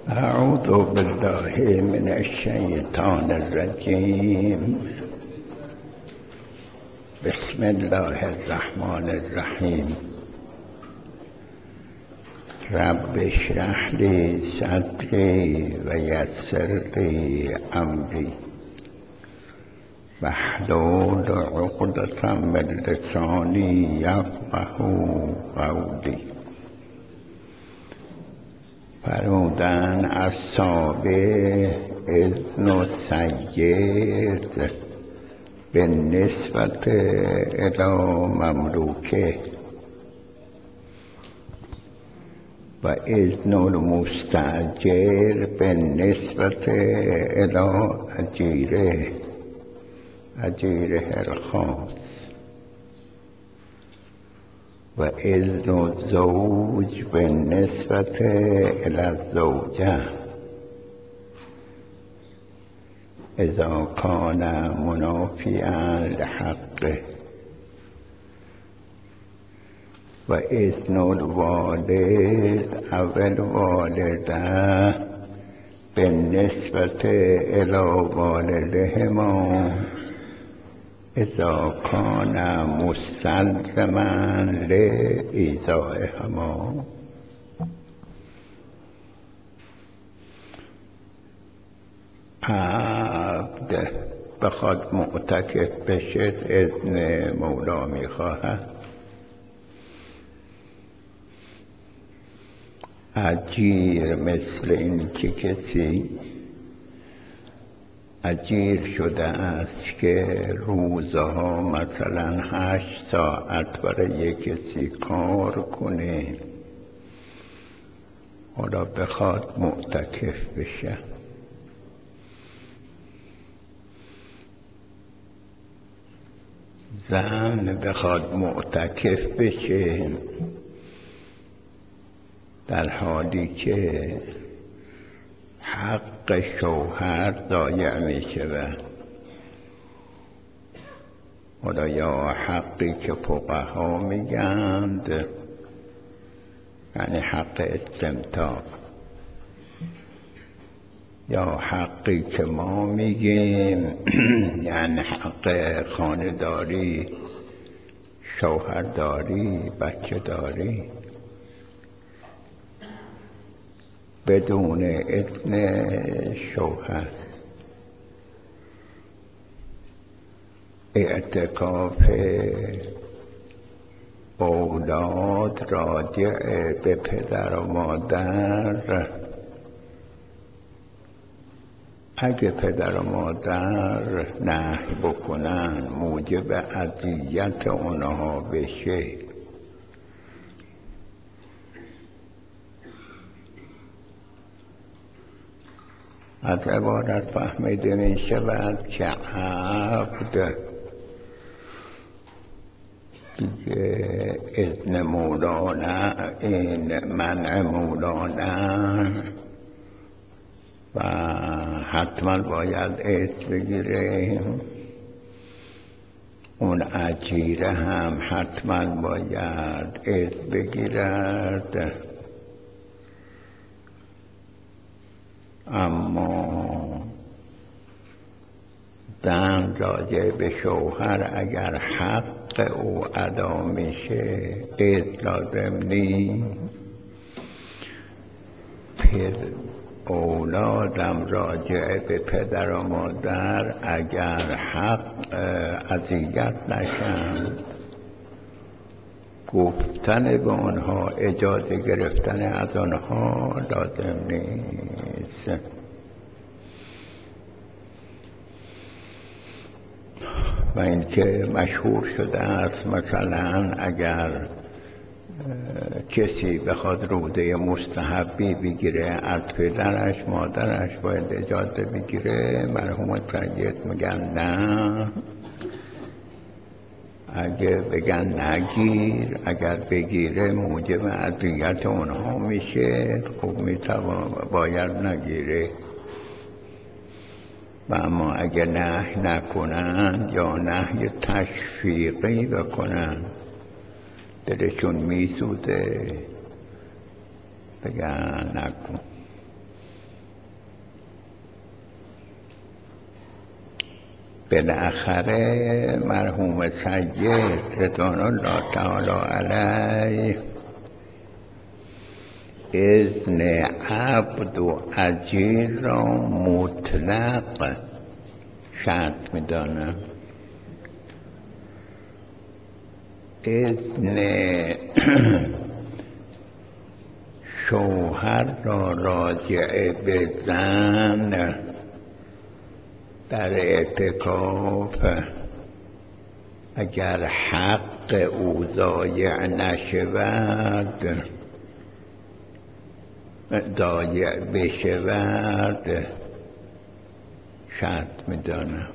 أعوذ بالله من الشيطان الرجيم. بسم الله الرحمن الرحيم. رب اشرح لي صدري ويسر لي أمري واحلل عقدة من لساني يفقهوا قولي. فرمودن اصحابه اذن السید به نسبت الی مملوکه و اذن المستأجر به نسبت الی اجیره الخاص و اذن الزوج به نسبت الی الزوجه اذا کان منافیا لحقه و اذن الوالد او الوالده به نسبت الی والدهما اذا کان مستلزما لایذائهما. عبد بخواد معتکف بشه اذن مولا میخواهد. اجیر مثل این که کسی اجیر شده است که روزها مثلا 8 ساعت برای کسی کار کنه، حالا بخواد معتکف بشه. زن بخواد معتکف بشه در حالی که حق شوهر ضایع می شود، حالا یا حقی که فقها میگند یعنی حق استمتاع، یا حقی که ما میگیم یعنی حق خانه‌داری، شوهرداری، بچه داری، بدون اذن شوهر. اعتکاف اولاد راجع به پدر و مادر، اگه پدر و مادر نهی بکنن موجب اذیت اونها بشه، از عبارت فهمیده می شود که عبد دیگه اذن مولانا، این منع مولانا و حتما باید اذن بگیره. اون اجیره هم حتما باید اذن بگیرد. اما زن راجع به شوهر اگر حق او ادا میشه اذن لازم نیست. اولادم راجع به پدر و مادر اگر حق اذیت نشن، گفتن به آنها، اجازه گرفتن از آنها لازم نیست. و اینکه مشهور شده است مثلا اگر کسی بخواد روزه مستحبی بگیره از پدرش مادرش باید اجازه بگیره. مرحوم سید میگن نه، اگه بگن نگیر، اگر بگیره موجب اذیت اونها میشه، خب باید نگیره. و اما اگه نهی نکنن یا نهی تشویقی بکنن دلشون میسوزه، بگن نکن. بالاخره مرحوم سید رضوان الله تعالی علیه اذن عبد و اجیر را مطلق شرط می‌دانم. اذن شوهر را راجع به زن در اعتکاف اگر حق او ضایع نشود ضایع بشود شرط می‌دانم.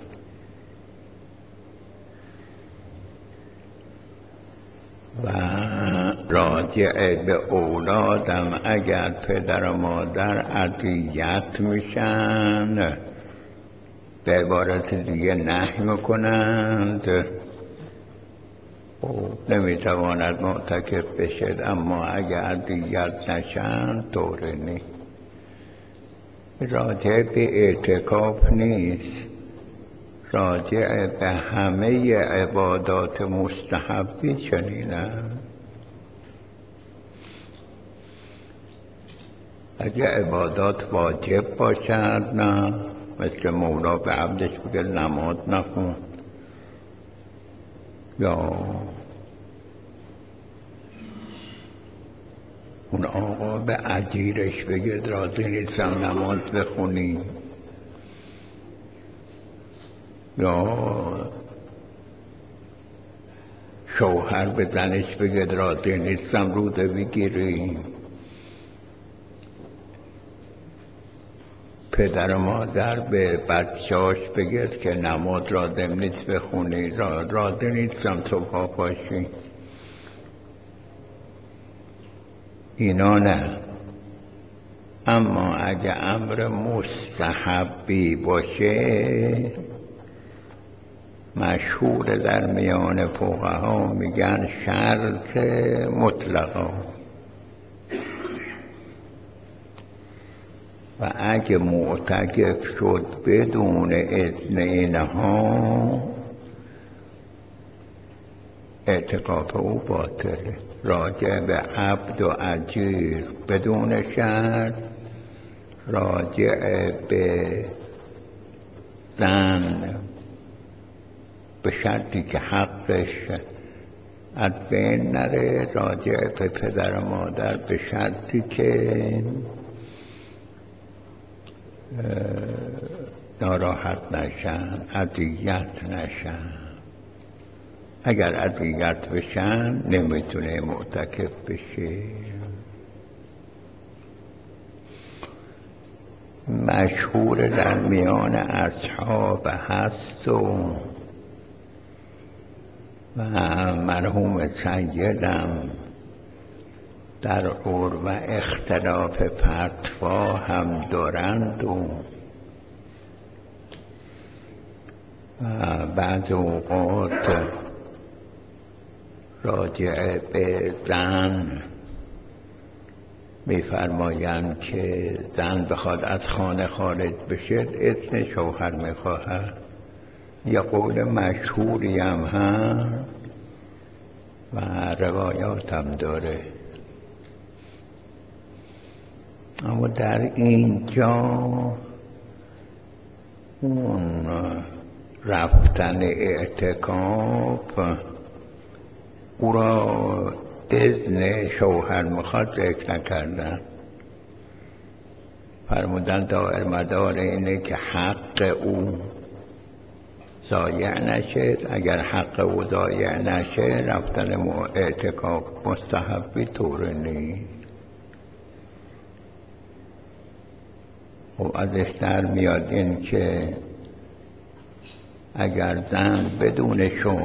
و راجع به اولادم اگر پدر و مادر اذیت میشن به عبارت دیگه نهی میکنند نمیتواند معتکف بشد، اما اگر اذیت نشن طوری نیست. راجع به اعتکاف نیست، راجع به همه عبادات مستحبی چنینه. اگه عبادات واجب باشد نه، مثل مولا به عبدش بگه نماز نخون، یا اون آقا به اجیرش بگه راضی نیستم نماز بخونی، یا شوهر به زنش بگه راضی نیستم روزه بگیری، پدر و مادر به بچه‌اش بگه که نماز لازم نیست بخونی، راضی نیستم صبح پاشی. اینا نه. اما اگه امر مستحبی باشه، مشهور در میان فقها میگن شرط مطلقا. و اگه معتکف شد بدون اذن اینها اعتکاف او باطله. راجع به عبد و اجیر بدون شرط، راجع به زن به شرطی که حقش از بین نره، راجع به پدر و مادر به شرطی که ناراحت نشن، اذیت نشن. اگر اذیت بشن نمیتونه معتکف بشه. مشهور در میان اصحاب هست و مرحوم سیدم در عرف و اختلاف فتوا هم دارند و بعض اوقات راجع به زن میفرمایند که زن بخواد از خانه خارج بشه اذن شوهر میخواهد. یه قول مشهوری هم هست و روایات هم داره. اما در اینجا اون رفتن اعتکاف او را اذن شوهر میخواد ذکر نکردن. فرمودن دائر مدار اینه که حق او ضایع نشه. اگر حق او ضایع نشه رفتن اعتکاف مستحبی طور نیست. خب ازش در میاد این که اگر زن بدون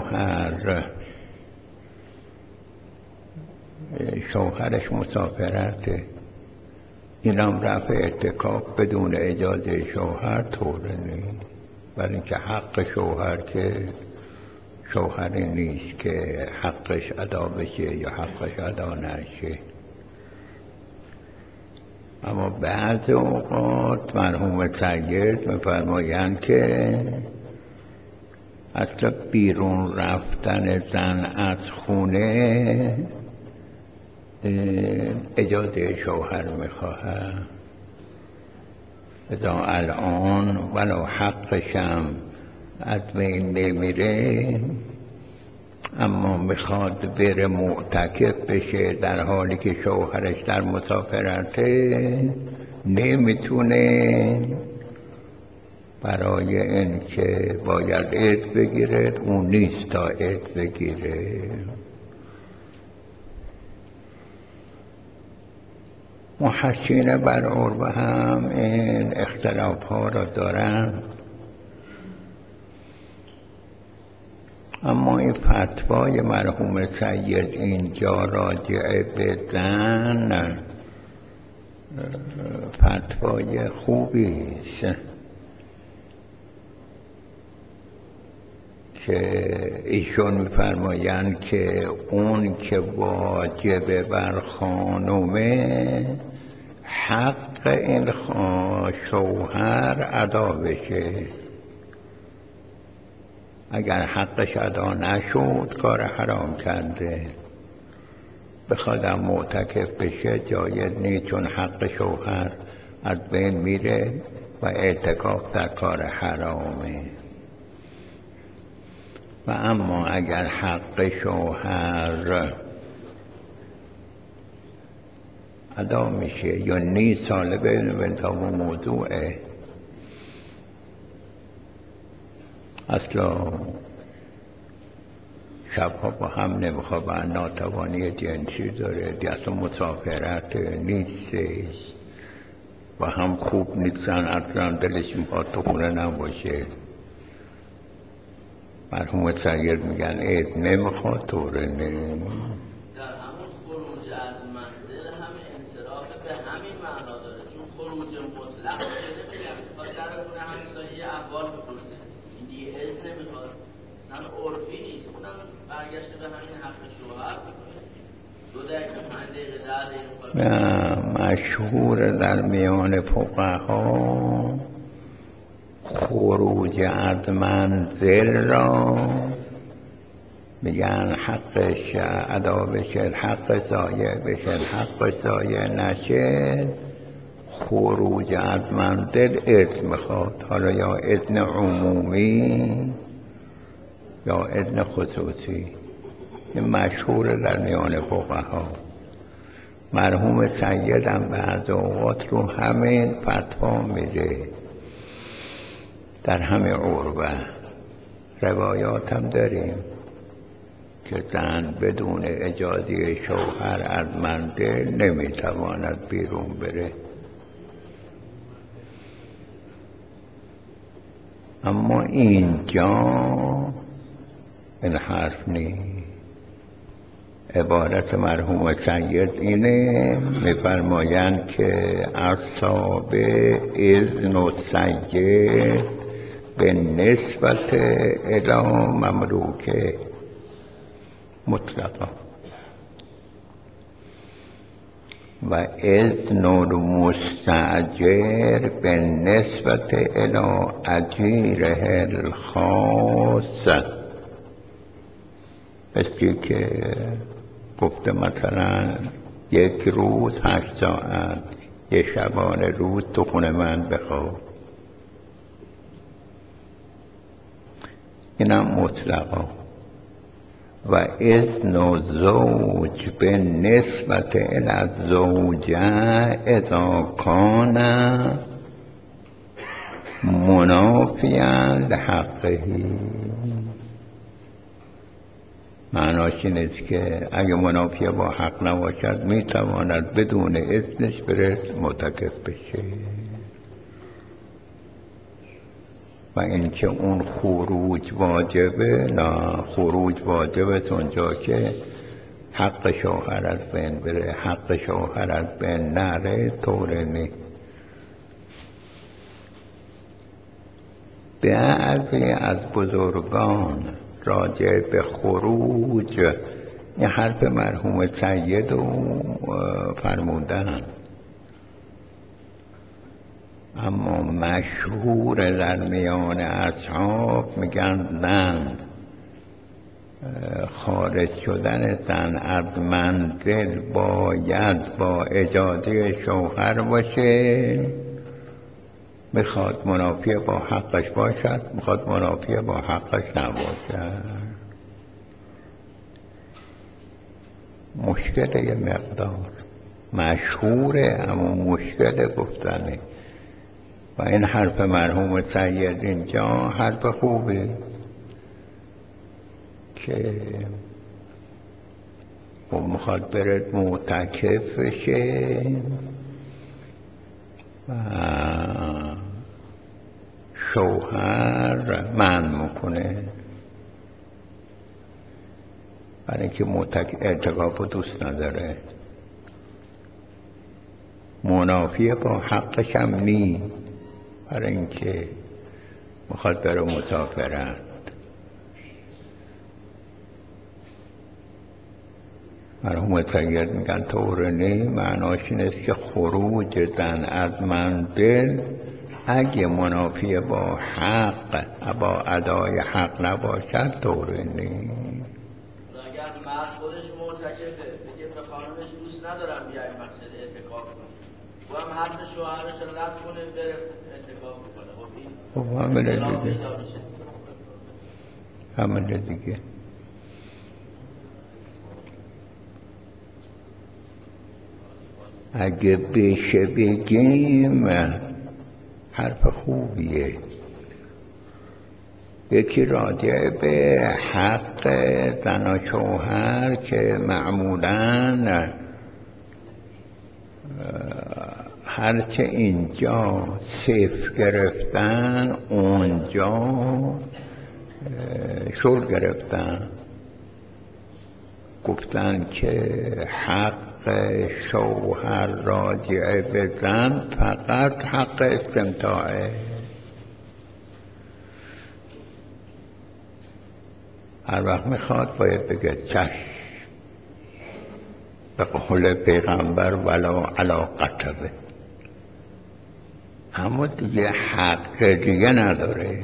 شوهرش مسافرته، این هم رفع اعتکاف بدون اجازه شوهر طوره نیست. ولی اینکه حق شوهر که شوهری نیست که حقش ادا بشه یا حقش ادا نشه. اما بعض اوقات مرحوم سید میفرمایند که اصلا بیرون رفتن زن از خونه اجازه شوهر میخواهد. ازا الان ولو حقشم از بین نمیره، اما میخواد بره معتکف بشه در حالی که شوهرش در مسافرته، نمیتونه. برای اینکه باید عید بگیره، اون نیست تا عید بگیره. محسین بر عربه هم این اختلاف ها را دارن، اما این فتوای مرحوم سید اینجا راجع به زن فتوای خوبی است که ایشون می‌فرمایند که اون که واجب بر خانومه، حق این شوهر ادا بشه. اگر حقش ادا نشد کار حرام کرده. بخوادم معتکف بشه جایز نیست، چون حق شوهر از بین میره و اعتکاف در کار حرامه. و اما اگر حق شوهر ادا میشه یا نیست، ساله به موضوعه. اصلا شبها با هم نمیخوابن، ناتوانی جنسی داره، اصلا مسافرت نیستش و هم خوب نیستن، اصلا دلش میخواد تو خونه نباشه. مرحوم سید میگن عید نمیخواد طوره در همون خروج از منزل هم انصراف به همین معنا داره، چون خروج مطلق که نمیگن میخواد در خونه همسایه احوال بپرسه، این دیگه اذن نمیخواد، اصلا عرفی نیست. اونم برگشته به همین حق شوهر بکنه. 2 دقیقه 5 دقیقه 10 دقیقه نه، مشهور در میان فقها خروج از منزل را میگن حقش ادا بشه، حق ضایع بشه، حق ضایع نشه، خروج از منزل اذن میخواد. حالا یا اذن عمومی یا اذن خصوصی. این مشهور در میان فقها. مرحوم سیدم بعض اوقات رو همین فتوا میده در همه عربه. روایات هم داریم که زن بدون اجازه شوهر از منزل نمیتواند بیرون بره. اما اینجا این حرف نیست. عبارت مرحوم سید اینه، میفرمایند که اصحاب اذن و سید به نسبت الی مملوکه مطلقا و اذن المستاجر به نسبت الی اجیره الخاص. مثل که گفته مثلا 1 روز 8 ساعت، 1 شبانه روز تو خونه من بخواب. اینم مطلقا. و اذن زوج به نسبت الی الزوجه اذا کان منافیا لحقه. معناش این است که اگه منافی با حق نباشد میتواند بدون اذنش بره معتکف بشه. و اینکه اون خروج واجبه، نه، خروج واجبه اونجا که حق شوهر از بین بره. حق شوهر از بین نره طوره نیست. بعضی از بزرگان راجع به خروج این حرف مرحوم سید رو فرمودن. اما مشهور در میان اصحاب میگن زن خارج شدن زن از منزل باید با اجازه شوهر باشه، میخواد منافی با حقش باشد، میخواد منافی با حقش نباشد. مشکل یه مقدار مشهوره اما مشکل گفتنه. و این حرف مرحوم سید اینجا حرف خوبی که او میخواد بره معتکف بشه و شوهر منع میکنه برای اینکه اعتکاف رو دوست نداره، منافی با حقش هم نی، برای اینکه میخواد بره مسافرت. مرحوم سید میگن طور نی، معناش این است که خروج زن از منزل اگه منافی با حق با ادای حق نباشد طور نی. اگر مرد خودش معتکفه بگه به خانمش دوست ندارم بیای مسجد اعتکاف کنی، او هم حق شوهرش رد کنه بره اعتکاف کنه. خب همینه دیگه، همینه دیگه. اگه بشه بگیم حرف خوبیه. یکی راجع به حق زن و شوهر که معمولاً هرچه اینجا صفر گرفتن اونجا شل گرفتن، گفتن که حق شوهر راجع به زن فقط حق استمتاعه. هر وقت میخواد باید بگه چشم، به قول پیغمبر ولو علاقته به، اما دیگه حق دیگه نداره.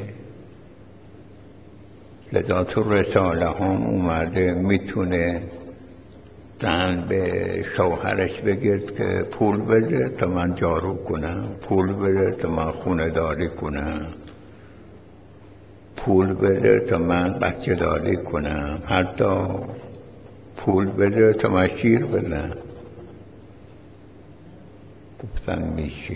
لذا تو رساله هم اومده میتونه زن به شوهرش بگید که پول بده تا من جارو کنم، پول بده تا من خونه داری کنم، پول بده تا من بچه داری کنم، حتی پول بده تا من شیر بدم. گفتن میشه.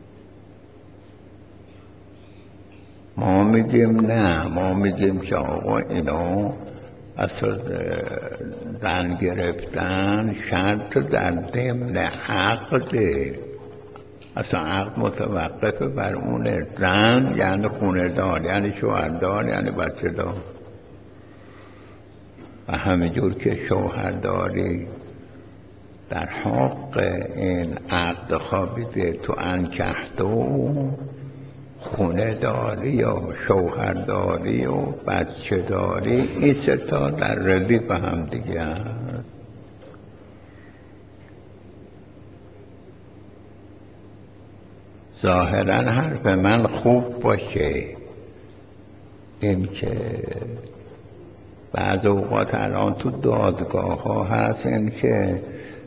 ما میگیم نه، ما میگیم که آقا اینا اصلا زن گرفتن شرط در ضمن عقده، اصلا عقد متوقف بر اونه. زن یعنی خونه دار، یعنی شوهردار، یعنی بچه دار. و همینجور که شوهرداری در حق این عقد خوابیده تو انکحتو، خونه داری و شوهرداری و بچه داری، این سه تا در ردیف هم دیگه هست. ظاهرا حرف من خوب باشه، این که بعض اوقات الان تو دادگاه ها هست این که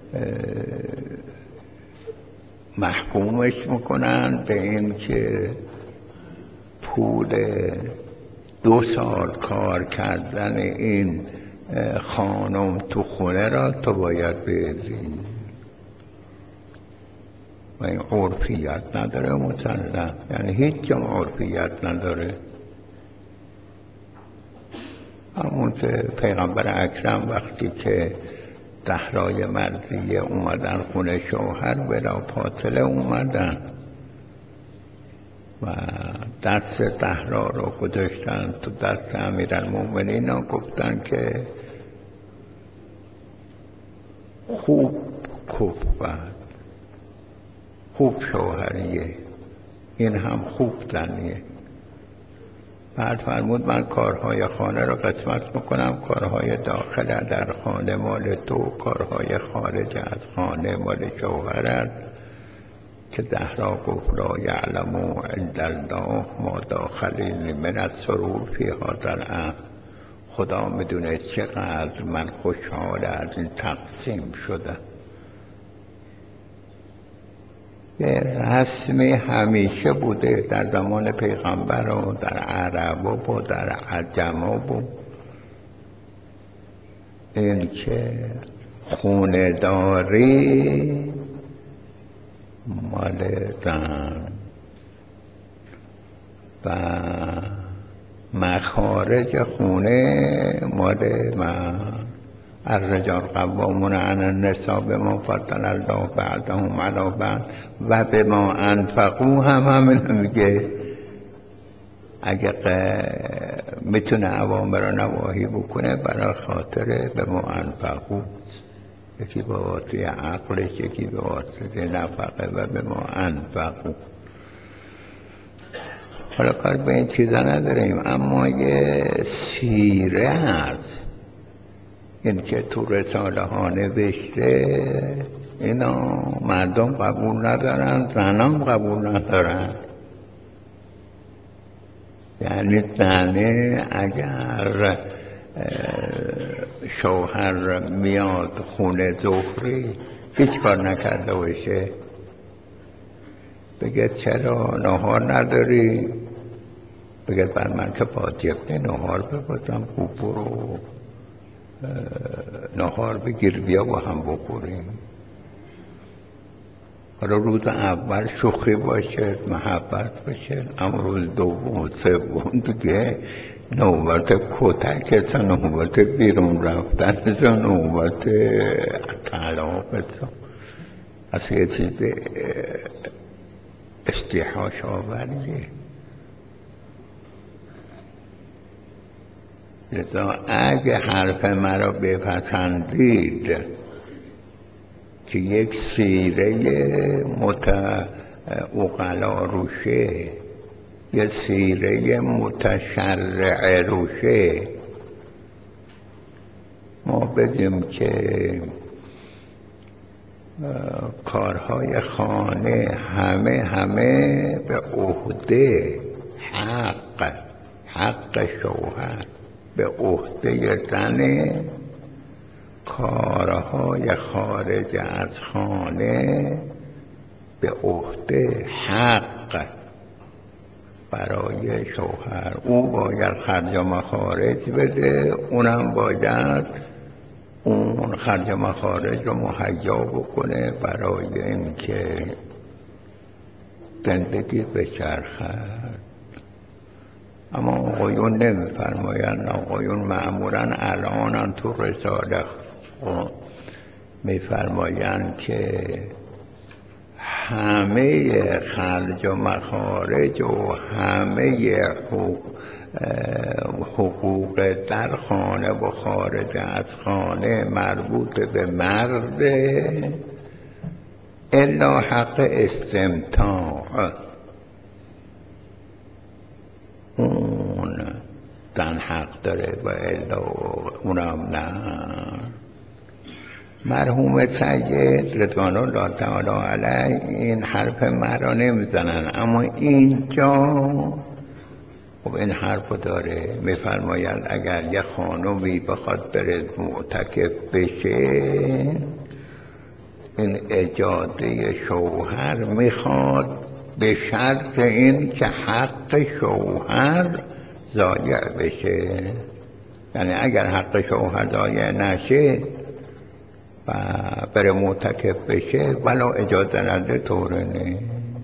محکومش میکنن به این که پول 2 سال کار کردن این خانم تو خونه را تو باید بدی. و این عرفیت نداره مسلم، یعنی هیچ جا عرفیت نداره. همون که پیغمبر اکرم وقتی که زهرای مرضیه اومدن خونه شوهر بلا فاصله اومدن و دست زهرا رو گذاشتن تو دست امیرالمومنین و گفتن که خوب کفت، خوب شوهریه، این هم خوب زنیه. بعد فرمود من کارهای خانه رو قسمت میکنم، کارهای داخل در خانه مال تو، کارهای خارج از خانه مال شوهرت. که زهرا گفت لا یعلم عند الله ما داخلین من السرور فی هذا الامر. خدا میدونه چقدر من خوشحال از این تقسیم شدم. یه رسمی همیشه بوده در زمان پیغمبر و در عرب و در عجم و این که خونه داری مال زن و مخارج خونه مال من. الرجال قوامون علی النساء بما فضل الله بعضهم علی بعض و بما انفقوا همین میگه. اگه میتونه اوامر و نواهی بکنه برای خاطر بما انفقوا، یکی به واسطه عقلش، یکی به واسطه نفقه و بما انفقوا. حالا کار به این چیزا نداریم، اما یه سیره هست این که تو رساله ها نوشته، اینا مردم قبول ندارن، زنان قبول ندارن. یعنی زنه اگر شوهر میاد خونه ظهری هیچ کار نکرده باشه، بگه چرا نهار نداری؟ بگه بر من که واجبه نهار ببازم، خوب برو نهار بگیر بیا با هم بخوریم. حالا روز اول شوخی باشه، محبت باشه، اما روز دوم سوم دیگه نوبت کتک است، نوبت بیرون رفتن است، نوبت طلاق است. از یه چیز استیحاش آوریه. لذا اگه حرف مرا بپسندید که یک سیره عقلا روشه، یه سیره متشرع روشه، ما بدیم که کارهای خانه همه به عهده حق شوهر به عهده زنه، کارهای خارج از خانه به عهده حق برای شوهر. او باید خرج و مخارج بده، اونم باید اون خرج و مخارج رو مهیا بکنه برای اینکه زندگی بچرخد. اما آقایون نمیفرمایند. آقایون معمولا الان تو رساله میفرمایند که همه خرج و مخارج و همه حقوق در خانه و خارج از خانه مربوط به مرده، الا حق استمتاع، اون زن حق داره و الا اونم نه. مرحوم سید رضوان الله تعالی علیه این حرف مرا نمیزنن، اما اینجا خب این حرف داره. میفرماید اگر یه خانومی بخواد بره معتکف بشه، این اجازه شوهر میخواد به شرط این که حق شوهر ضایع بشه. یعنی اگر حق شوهر ضایع نشه و بره معتکف بشه ولو اجازه نده طوره نه. باید طبعا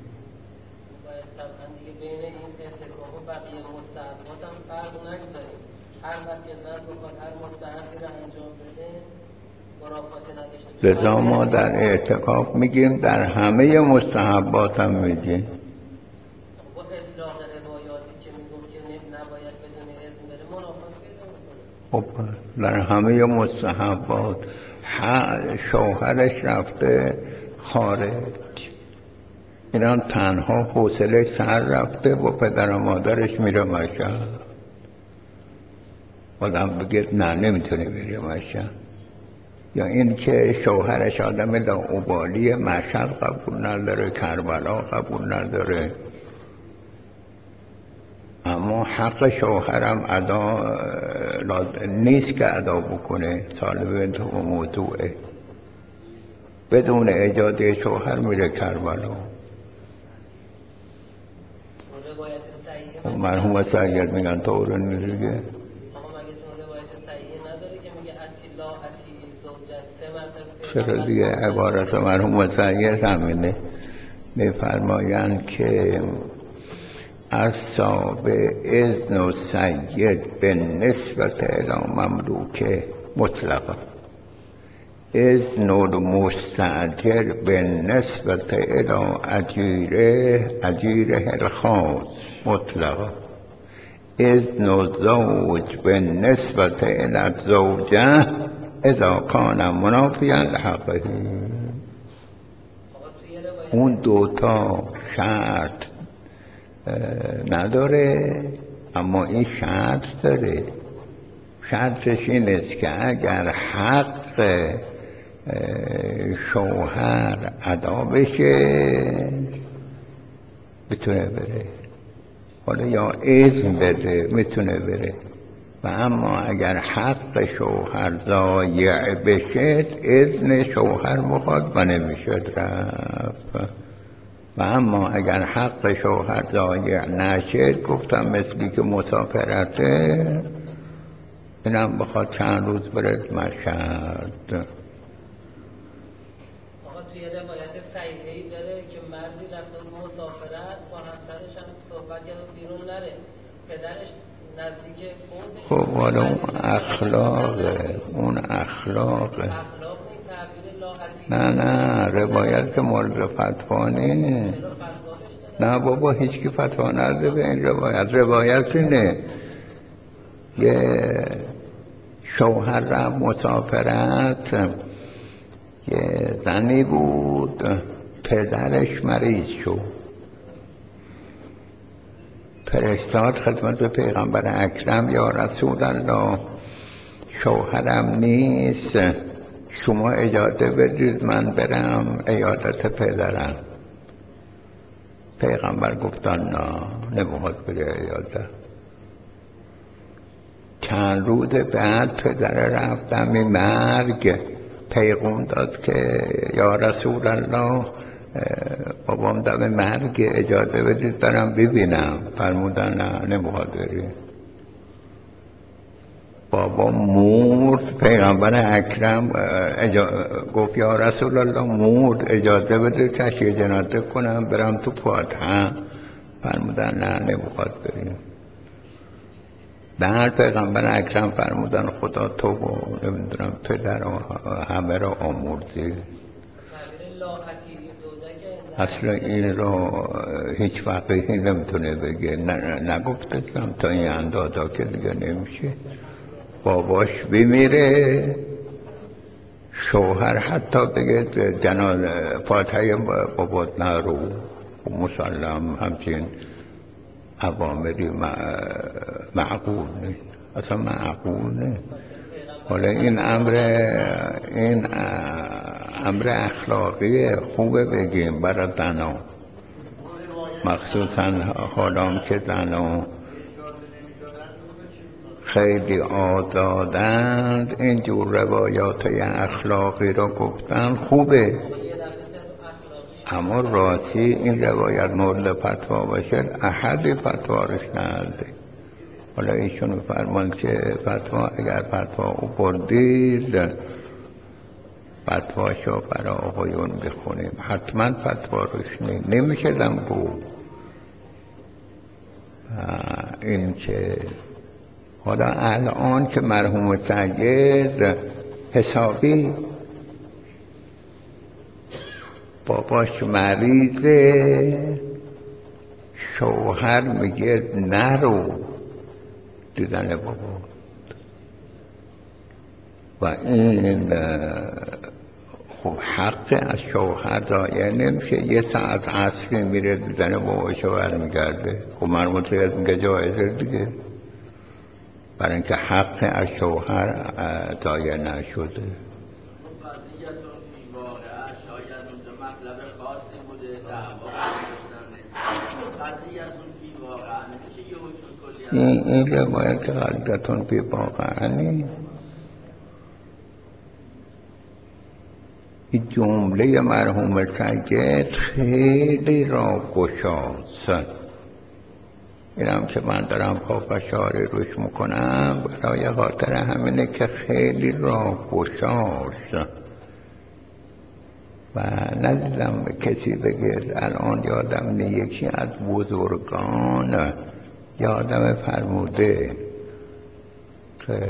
دیگه بین این اعتکاف و بقیه مستحبات هم فرق نگذاریم. هر وقت که زن بخواد هر مستحبی رو انجام بده مرافعه نداشته. لذا ما در اعتکاف میگیم، در همه مستحبات هم میگیم. با اطلاق روایاتی که میگفت که نباید بدون اذن بره مرافعه پیدا میکنه. خب در همه مستحبات شوهرش رفته خارج، اینا تنها حوصله سر رفته با پدر و مادرش میره مشهد. آدم بگه نه نمیتونه بره مشهد، یا این که شوهرش آدم لاابالی، مشهد قبول نداره، کربلا قبول نداره، اما حق شوهرم ادا نیست که ادا بکنه. طالب تو موضوعه، بدون اجازه شوهر میره کربلا. مرحوم سید میگن طور نیست دیگه. چرا دیگه عبارت مرحوم سید همینه، میفرمایند که اصحاب اذن و سید به نسبت الی مملوکه مطلقا، اذن المستأجر به نسبت الی اجیره الخاص مطلقا، اذن الزوج به نسبت الی الزوجه اذا کان منافیا لحقه. اون دوتا شرط نداره، اما این شرط داره. شرطش این است که اگر حق شوهر ادا بشه بتونه بره، حالا یا اذن بده میتونه بره. و اما اگر حق شوهر ضایع بشه اذن شوهر میخواد و نمیشه رفت. و اما اگر حق شوهر ضایع نشه، گفتم مثلی که مسافرته، اینم بخواد چند روز بره مشهد. آقا توی روایت صحیحی داره که مردی رفته مسافرت با همسرش هم صحبت کرد بیرون نره، پدرش نزدیک فوتش. خب حالا اون اخلاقه، اون اخلاقه. نه روایت مورد فتوا نیست. نه بابا هیچ کی فتوا نده به این روایت. روایت اینه یه شوهر رفت مسافرت، یه زنی بود پدرش مریض شد، فرستاد خدمت پیغمبر اکرم یا رسول الله شوهرم نیست، شما اجازه بدید من برم عیادت پدرم. پیغمبر گفتن نه نمیخواد بره عیادت. چند روز بعد پدر رفت دم مرگ، پیغام داد که یا رسول الله بابام دم مرگ، اجازه بدید برم ببینم. فرمودن نه نمیخواد بری. بابا مرد، پیغمبر اکرم گفت یا رسول الله مرد، اجازه بده تشییع جنازه کنم برم تو فاتحه. فرمودن نه نمیخواد بریم. بعد پیغمبر اکرم فرمودن خدا تو و نمیدونم پدر و همه را آمرزی. اصلا این رو هیچ فقیهی نمیتونه بگه. نگفتم تا این اندازه که دیگه نمیشه. باباش بمیره، شوهر حتی بگه جنازه فاتحه بابات نرو، مسلم همچین اوامری معقول نیست، اصلا معقول نیست. حالا این امر اخلاقی خوبه بگیم برای زنان، مخصوصا حالا که زنان خیلی آزادند، اینجور روایات اخلاقی را گفتن خوبه. اما راستی این روایت مورد فتوا باشه احدی فتوارش نده. حالا ایشون فرمان که فتوا اگر فتوا او بردید فتواشو برای آقایون بخونیم، حتما فتوارش نمیشه دم بود. این که حالا الان که مرحوم سید حسابی باباش مریضه، شوهر میگه نرو دیدن بابا، و این خب حق از شوهر ضایع نمیشه. یه ساعت عصری میره دیدن بابا شوهر میگرده، خب مرحوم سید میگه جایزه دیگه، برای اینکه حق از شوهر ضایع نشده. قضیتون فی واقع نمیشه یه حکم کلی این روایت قضیتون فی واقع این جمله مرحوم سید خیلی را گشاست. اینم که من دارم پافشاری روش میکنم برای خاطر همینه که خیلی را گشاست و ندیدم کسی بگه. الان یادم یکی از بزرگان یادم فرموده که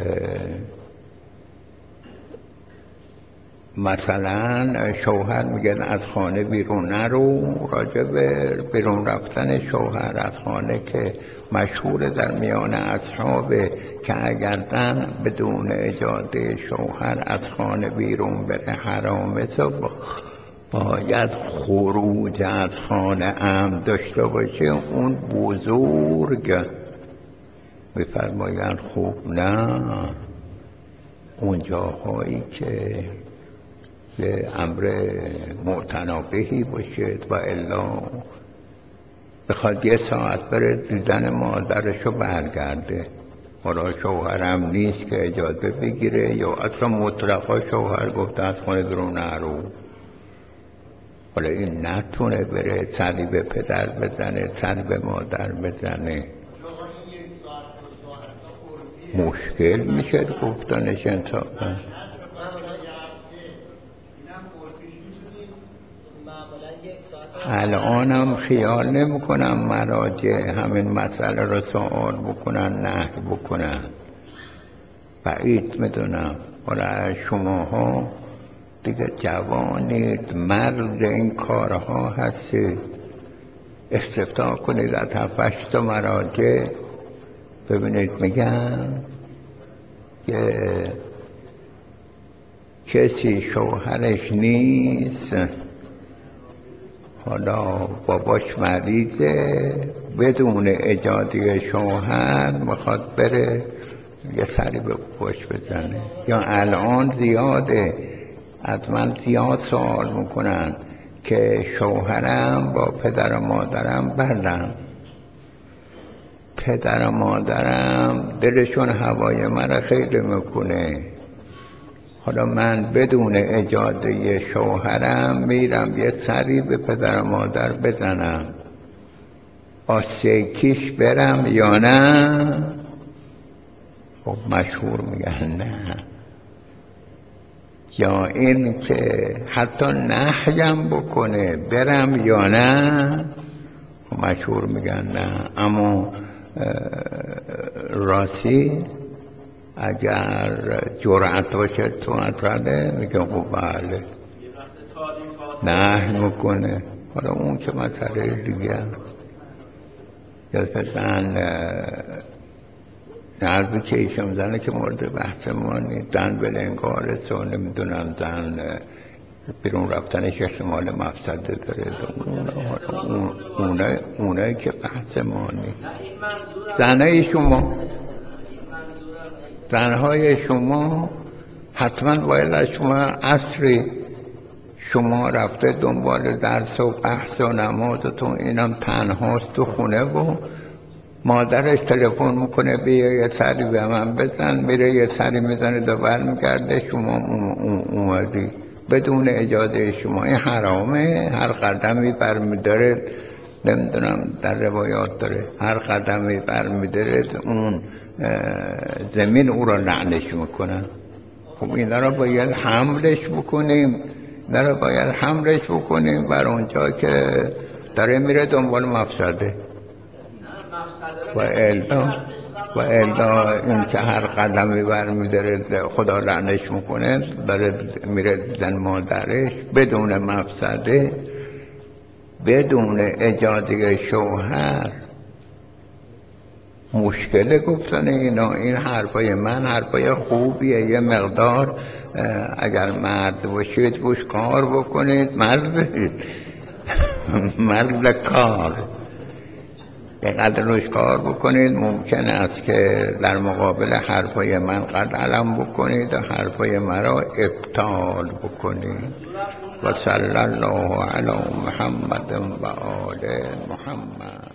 مثلا شوهر میگن از خانه بیرون نرو، راجع به بیرون رفتن شوهر از خانه که مشهور در میان اصحابه که اگر زن بدون اجازه شوهر از خانه بیرون بره حرامه، تو باید خروج از خانه هم داشته باشه. اون بزرگ میفرمایند خوب نه، اون جاهایی که به امر معتنابهی باشه و الا بخواد یه ساعت بره دیدن مادرشو برگرده، حالا شوهرم نیست که اجازه بگیره یا اصلا مطلقا شوهر گفته از خانه بیرون نرو، حالا این نتونه بره سری به پدر بزنه سری به مادر بزنه، مشکل میشه گفتنش انصافا. الانم خیال نمی کنم مراجع همین مسئله رو سوال بکنن نهی بکنن، بعید میدونم. حالا شماها دیگه جوانید، مرد این کارها هستید، استفتاء کنید از 7-8 تا مراجع ببینید میگن که کسی شوهرش نیست، حالا باباش مریضه، بدون اجازه شوهر میخواد بره یه سری به باباش بزنه. یا الان زیاده، از من زیاد سوال میکنن که شوهرم با پدر و مادرم بدن، پدر و مادرم دلشون هوای من خیلی میکنه، حالا من بدون اجازه شوهرم میرم یه سری به پدر و مادر بزنم، آسه کیش برم یا نه؟ خب مشهور میگن نه. یا این که حتی نهیم بکنه برم یا نه؟ خب مشهور میگن نه. اما راستی اگر جرأت باشه تو اطراده میگه خب بله نه میکنه. حالا اون که مسئله دیگه یا زن نربی که ایشم زنه که مورد بحث ما نیست، زن بلنگارست و نمیدونم زن بیرون رفتنش احتمال مفسده داره، اونه که بحث ما نیست. زنهای شما زنهای شما حتما باید از شما عصری شما رفته دنبال درس و بحث و نمازتون، اینم تنهاست تو خونه و مادرش تلفن میکنه بیا یه سری به من بزن، میره یه سری میزنه دو برمیگرده، شما اومدی بدون اجازه شما. این حرامه، هر قدمی برمیداره، نمیدونم در روایات داره هر قدمی برمیداره اون زمین او را لعنش میکنه. خب اینا را باید حملش بکنیم، اینا را باید حملش بکنیم بر اونجا که داره میره دنبال مفسده. و الا این که هر قدمی برمیداره خدا لعنش میکنه، داره میره دیدن مادرش بدون مفسده بدون اجازه شوهر. مشکل گفتن اینا، این حرفای من حرفای خوبیه، یه مقدار اگر مرد باشید روش کار بکنید، مرد کار اینقدر روش کار بکنید، ممکن است که در مقابل حرفای من قد علم بکنید و حرفای مرا ابطال بکنید. و صلی الله علی محمد و آل محمد.